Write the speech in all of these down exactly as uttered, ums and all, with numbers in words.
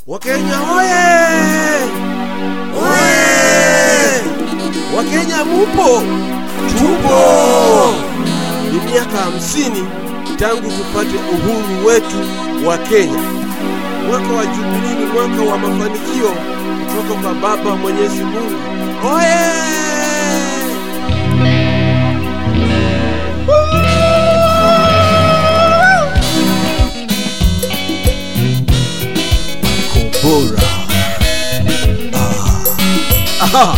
Wakenya oye! Oye! Wakenya mupo? Tupo! Ni miaka hamsini tangu tupate uhuru wetu wa Kenya. Mwaka wa Jubilee ni mwaka wa mafanikio kutoka kwa Baba Mwenyezi Mungu. Oye! Bora. Ah. Aha.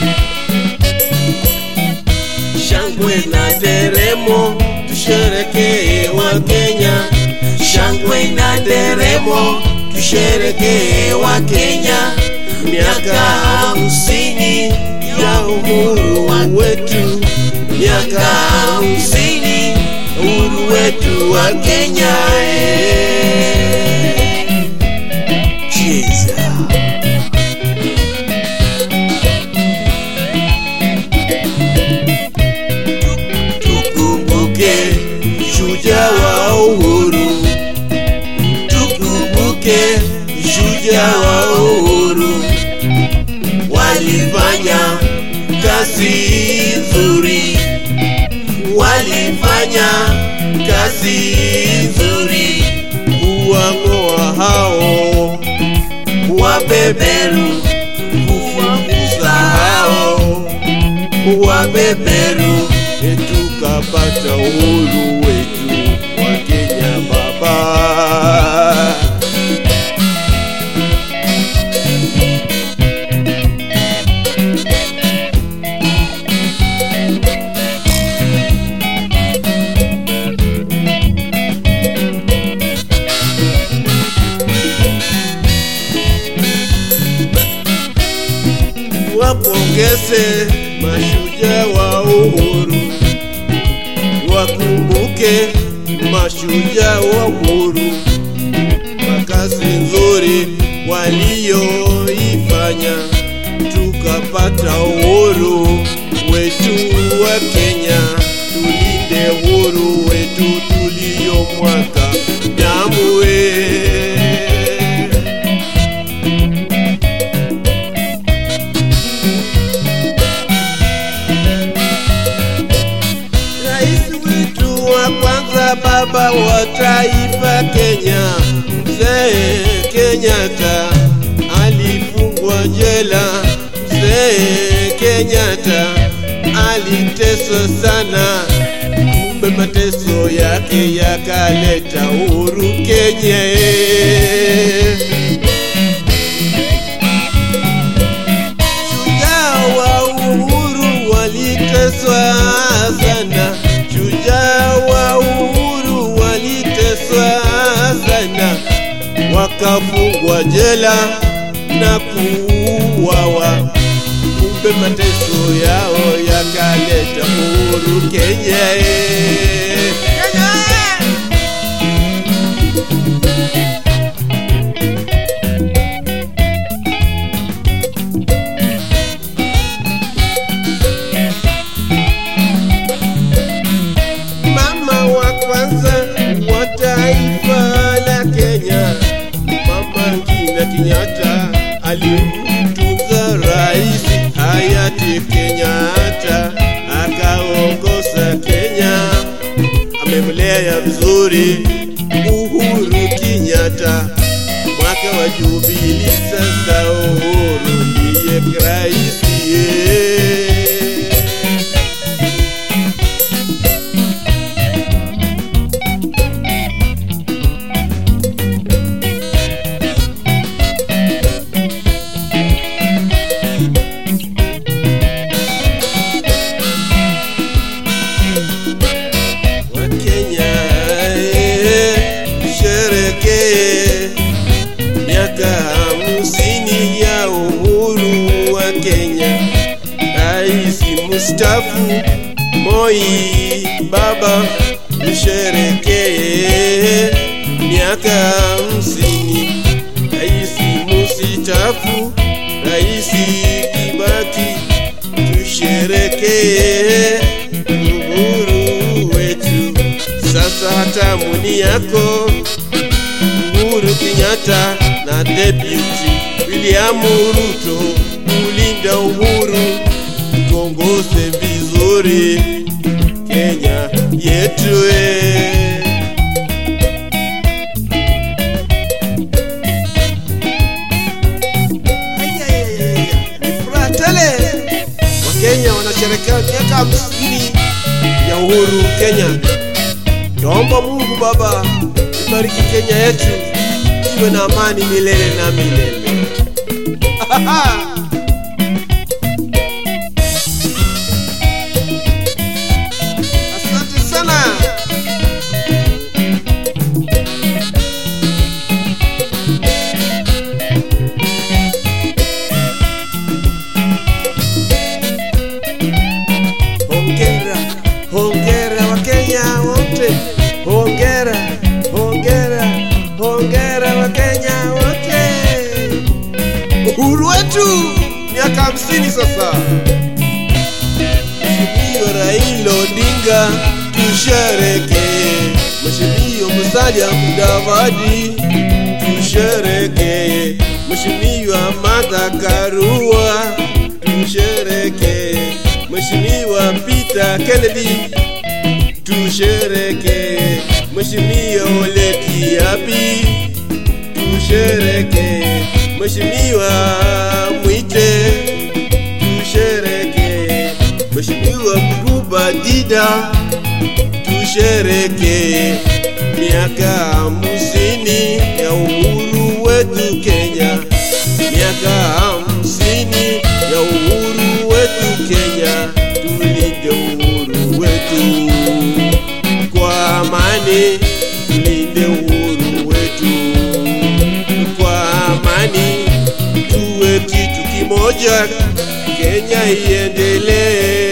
Shangwe na deremo tusherekee wa Kenya. Shangwe na deremo tusherekee wa Kenya. Miaka hamsini ya uhuru wetu. Miaka hamsini uhuru wetu wa Kenya. Tukumbuke shujaa wa uhuru, tukumbuke shujaa wa uhuru. Walifanya kazi nzuri, walifanya kazi nzuri. Kuwang'oa hao wabeberu, kufukuza hao wabeberu, tukapata uhuru wetu wa Kenya baba. Wapongeze mashujaa wa uhuru, wakumbuke mashujaa wa uhuru kwa kazi nzuri walioifanya, tukapata uhuru wetu wa Kenya. Tulinde uhuru wetu tuliomwaga damu. Baba wa taifa Kenya, Mzee Kenyatta alifungwa jela. Mzee Kenyatta aliteswa sana, kumbe mateso yake yakaleta uhuru Kenya. Shujaa wa uhuru waliteswa sana, shujaa wa uhuru waliteswa sana, wakafungwa jela na kuuawa, kumbe mateso yao yakaleta uhuru Kenya. Mama wa kwanza wa taifa la Kenya, Mama Ngina Kenyatta, alimtunza rais hayati Kenyatta, akaongoza Kenya, amemlea vizuri Uhuru Kenyatta. Mwaka wa Jubilee sasa uhuru ndiye rais. Miaka hamsini ya uhuru wa Kenya. Rais mstaafu Moi baba, tusherekee miaka hamsini. Rais mstaafu Rais Kibaki, tusherekee uhuru wetu. Sasa hatamu ni yako Uhuru Kenyatta na na Deputy William Ruto, kulinda uhuru, tuongoze vizuri Kenya yetu. Wakenya wanasherehekea miaka hamsini ya uhuru Kenya. Tuomba Mungu Baba ibariki Kenya yetu, iwe na amani milele na milele. Asante sana. Hongera, hongera Wakenya wote. Hongera, hongera, hongera Wakenya wote. Uhuru wetu miaka hamsini sasa. Mheshimiwa Raila Odinga tusherehekee. Mheshimiwa Musalia Mudavadi tusherehekee. Mheshimiwa Martha Karua tusherehekee. Mheshimiwa Peter Kennedy tusherehekee. Mheshimiwa Ole Kiabi tusherehekee. Mheshimiwa Mwite tusherehekee. Mheshimiwa Mubadida tusherehekee. Miaka hamsini ya uhuru wetu Kenya. Miaka hamsini ya uhuru wetu Kenya. Tulinde uhuru wetu kwa amani, tulinde uhuru wetu kwa amani, tuwe kitu kimoja, Kenya iendelee.